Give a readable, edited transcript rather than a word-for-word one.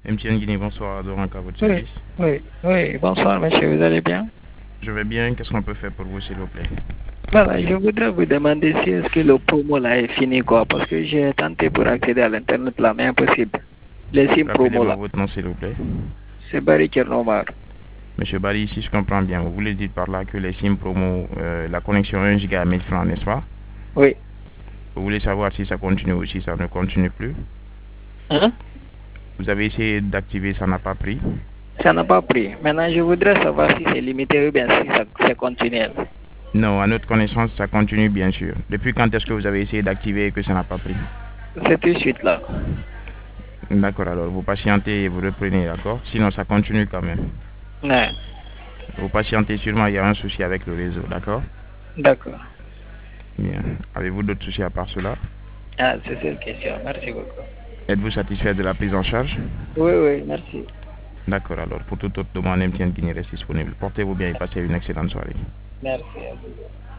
MTN Guinée, bonsoir, Doranka, à votre Oui, service. oui, bonsoir monsieur, vous allez bien? Je vais bien, qu'est-ce qu'on peut faire pour vous, s'il vous plaît? Voilà, je voudrais vous demander si est-ce que le promo là est fini quoi, parce que j'ai tenté pour accéder à l'internet là, mais impossible. Les SIM promo Rappelez-moi là, votre nom, s'il vous plaît. c'est Barry Tchernomar. Monsieur Bali, si je comprends bien, vous voulez dire par là que les SIM promo, la connexion 1 giga à 1000 francs, n'est-ce pas? Oui. Vous voulez savoir si ça continue ou si ça ne continue plus? Hein? Vous avez essayé d'activer, ça n'a pas pris? Ça n'a pas pris. Maintenant, je voudrais savoir si c'est limité ou bien si c'est continuel. Non, à notre connaissance, ça continue bien sûr. Depuis quand est-ce que vous avez essayé d'activer et que ça n'a pas pris? C'est tout de suite là. D'accord, alors vous patientez et vous reprenez, d'accord? Sinon, ça continue quand même. Ouais, Vous patientez sûrement, il y a un souci avec le réseau, d'accord? d'accord. Bien. Avez-vous d'autres soucis à part cela? Ah, c'est cette question. Merci beaucoup. Êtes-vous satisfait de la prise en charge? Oui, oui, merci. D'accord, alors pour toute autre demande, MTN Guinée reste disponible. Portez-vous bien et passez une excellente soirée. Merci à vous.